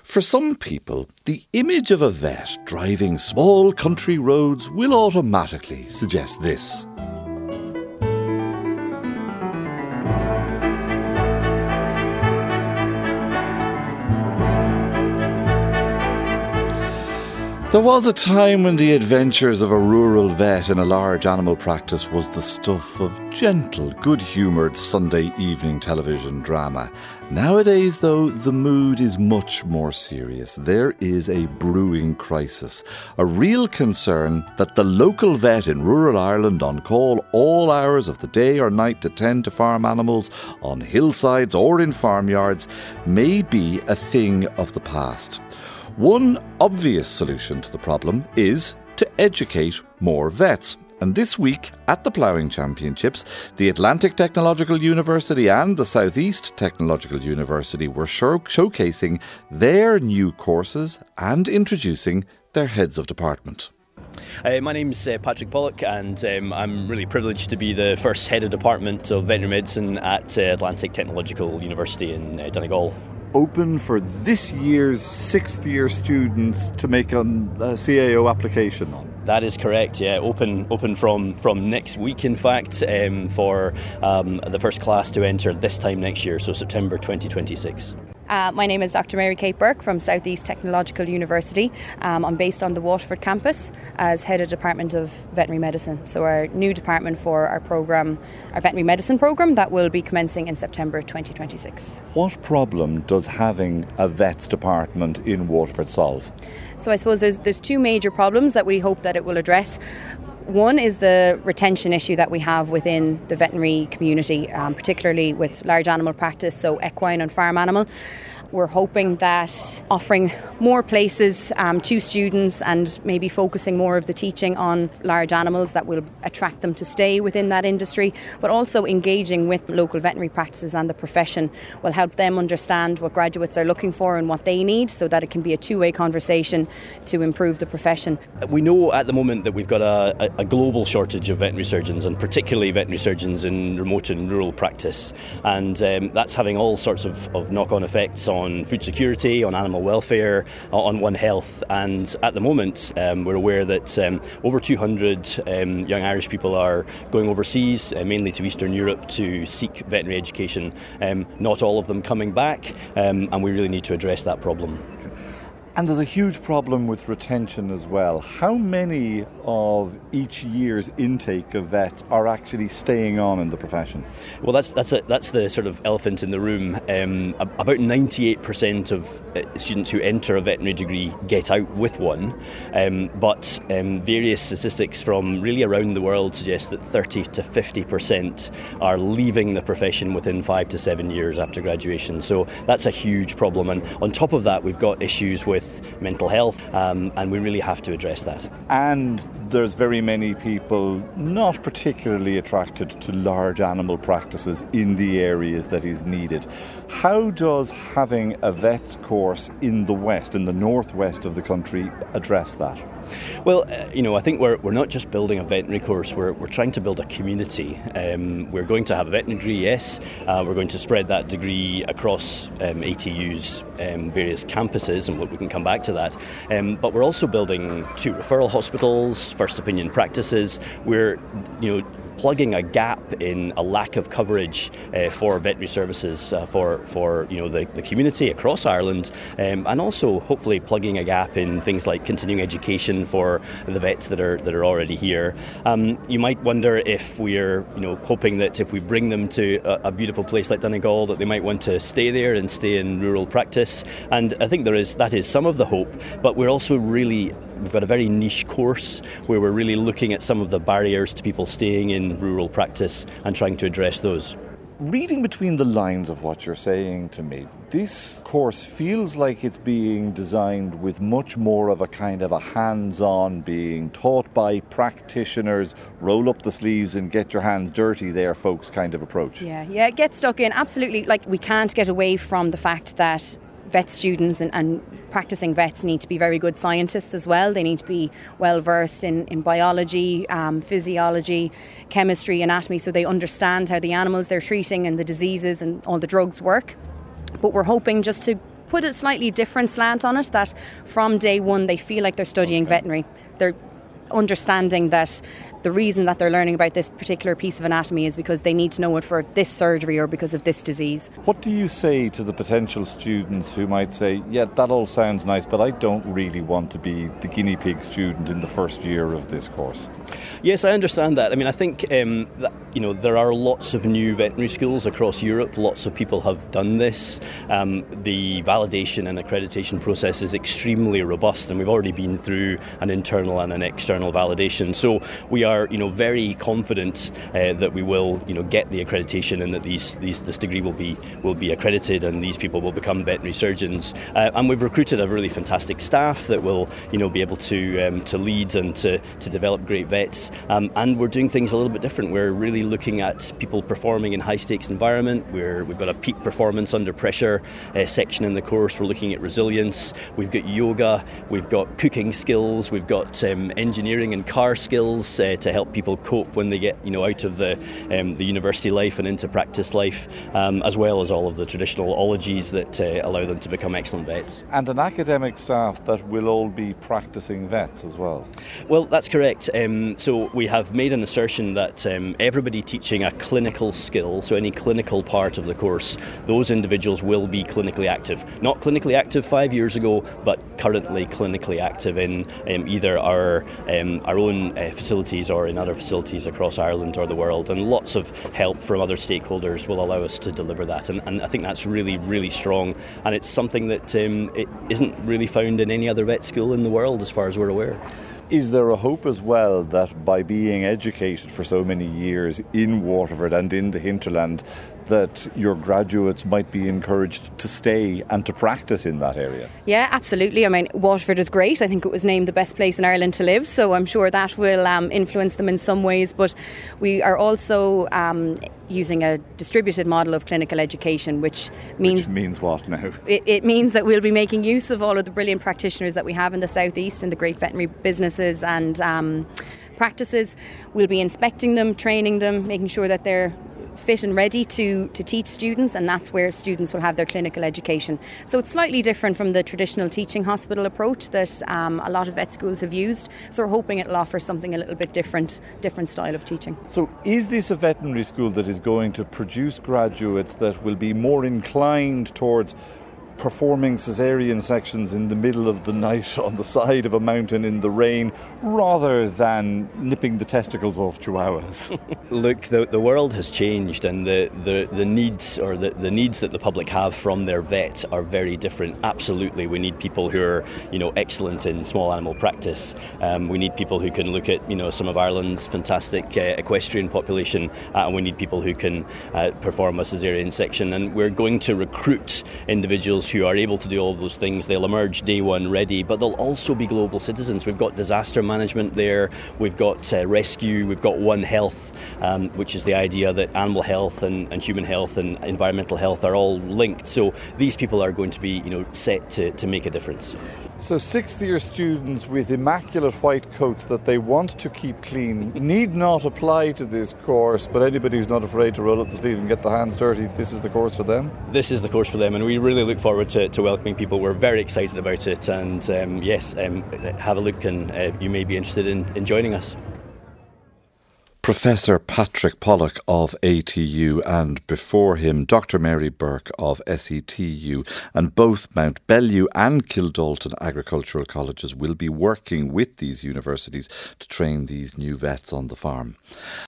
For some people, the image of a vet driving small country roads will automatically suggest this. There was a time when the adventures of a rural vet in a large animal practice was the stuff of gentle, good-humoured Sunday evening television drama. Nowadays, though, the mood is much more serious. There is a brewing crisis, a real concern that the local vet in rural Ireland, on call all hours of the day or night to tend to farm animals on hillsides or in farmyards, may be a thing of the past. One obvious solution to the problem is to educate more vets. And this week at the Ploughing Championships, the Atlantic Technological University and the Southeast Technological University were showcasing their new courses and introducing their heads of department. My name's Patrick Pollock, and I'm really privileged to be the first head of department of veterinary medicine at Atlantic Technological University in Donegal. Open for this year's sixth year students to make a CAO application on? That is correct, yeah. Open from next week, in fact, for the first class to enter this time next year, so September 2026. My name is Dr. Mary Kate Burke from Southeast Technological University. I'm based on the Waterford campus as Head of Department of Veterinary Medicine. So our new department for our programme, our veterinary medicine programme, that will be commencing in September 2026. What problem does having a vets department in Waterford solve? So I suppose there's two major problems that we hope that it will address. One is the retention issue that we have within the veterinary community, particularly with large animal practice, so equine and farm animal. We're hoping that offering more places to students and maybe focusing more of the teaching on large animals that will attract them to stay within that industry, but also engaging with local veterinary practices and the profession will help them understand what graduates are looking for and what they need, so that it can be a two-way conversation to improve the profession. We know at the moment that we've got a global shortage of veterinary surgeons, and particularly veterinary surgeons in remote and rural practice, and that's having all sorts of knock-on effects on food security, on animal welfare, on One Health. And at the moment, we're aware that over 200 young Irish people are going overseas, mainly to Eastern Europe, to seek veterinary education. Not all of them coming back, and we really need to address that problem. And there's a huge problem with retention as well. How many of each year's intake of vets are actually staying on in the profession? Well, that's the sort of elephant in the room. About 98% of students who enter a veterinary degree get out with one, but various statistics from really around the world suggest that 30 to 50% are leaving the profession within 5 to 7 years after graduation. So that's a huge problem. And on top of that, we've got issues with mental health, and we really have to address that. And there's very many people not particularly attracted to large animal practices in the areas that is needed. How does having a vet's course in the west, in the northwest of the country, address that? Well, I think we're not just building a veterinary course, we're trying to build a community. We're going to have a veterinary degree, yes. We're going to spread that degree across ATU's various campuses, and we can come back to that. But we're also building 2 referral hospitals, first opinion practices. We're, plugging a gap in a lack of coverage for veterinary services for the community across Ireland, and also hopefully plugging a gap in things like continuing education for the vets that are already here. You might wonder if we're hoping that if we bring them to a beautiful place like Donegal, that they might want to stay there and stay in rural practice, and I think that is some of the hope. But we're also we've got a very niche course where we're really looking at some of the barriers to people staying in rural practice and trying to address those. Reading between the lines of what you're saying to me, this course feels like it's being designed with much more of a kind of a hands-on, being taught by practitioners, roll up the sleeves and get your hands dirty there, folks, kind of approach. Yeah, get stuck in. Absolutely. Like, we can't get away from the fact that vet students and practicing vets need to be very good scientists as well. They need to be well versed in biology, physiology, chemistry, anatomy, so they understand how the animals they're treating and the diseases and all the drugs work. But we're hoping just to put a slightly different slant on it, that from day one they feel like they're studying veterinary. They're understanding that the reason that they're learning about this particular piece of anatomy is because they need to know it for this surgery or because of this disease. What do you say to the potential students who might say, yeah, that all sounds nice, but I don't really want to be the guinea pig student in the first year of this course? Yes, I understand that. I mean, I think that, there are lots of new veterinary schools across Europe. Lots of people have done this. The validation and accreditation process is extremely robust, and we've already been through an internal and an external validation. So we are, very confident that we will, get the accreditation and that this degree will be accredited and these people will become veterinary surgeons. And we've recruited a really fantastic staff that will, be able to lead and to develop great vets. And we're doing things a little bit different. We're really looking at people performing in high-stakes environment. We've got a peak performance under pressure section in the course. We're looking at resilience. We've got yoga. We've got cooking skills. We've got engineering and car skills to help people cope when they get out of the university life and into practice life, as well as all of the traditional ologies that allow them to become excellent vets. And an academic staff that will all be practicing vets as well? Well, that's correct. So we have made an assertion that everybody teaching a clinical skill, so any clinical part of the course, those individuals will be clinically active. Not clinically active 5 years ago, but currently clinically active in either our own facilities or in other facilities across Ireland or the world. And lots of help from other stakeholders will allow us to deliver that. And I think that's really, really strong. And it's something that it isn't really found in any other vet school in the world, as far as we're aware. Is there a hope as well that by being educated for so many years in Waterford and in the hinterland, that your graduates might be encouraged to stay and to practice in that area? Yeah, absolutely. I mean, Waterford is great. I think it was named the best place in Ireland to live, so I'm sure that will influence them in some ways. But we are also using a distributed model of clinical education, which means what now? It means that we'll be making use of all of the brilliant practitioners that we have in the southeast and the great veterinary businesses and practices. We'll be inspecting them, training them, making sure that they're fit and ready to teach students, and that's where students will have their clinical education. So it's slightly different from the traditional teaching hospital approach that a lot of vet schools have used. So we're hoping it'll offer something a little bit different style of teaching. So is this a veterinary school that is going to produce graduates that will be more inclined towards performing caesarean sections in the middle of the night on the side of a mountain in the rain, rather than nipping the testicles off chihuahuas? Look, the world has changed, and the needs or the needs that the public have from their vet are very different. Absolutely, we need people who are excellent in small animal practice. We need people who can look at some of Ireland's fantastic equestrian population, and we need people who can perform a caesarean section. And we're going to recruit individuals who are able to do all of those things. They'll emerge day one ready, but they'll also be global citizens. We've got disaster management there, we've got rescue, we've got One Health, which is the idea that animal health and human health and environmental health are all linked. So these people are going to be set to make a difference. So sixth-year students with immaculate white coats that they want to keep clean need not apply to this course, but anybody who's not afraid to roll up the sleeve and get the hands dirty, this is the course for them? This is the course for them, and we really look forward to welcoming people. We're very excited about it, and have a look, and you may be interested in joining us. Professor Patrick Pollock of ATU, and before him Dr. Mary Burke of SETU, and both Mount Bellew and Kildalton agricultural colleges will be working with these universities to train these new vets on the farm.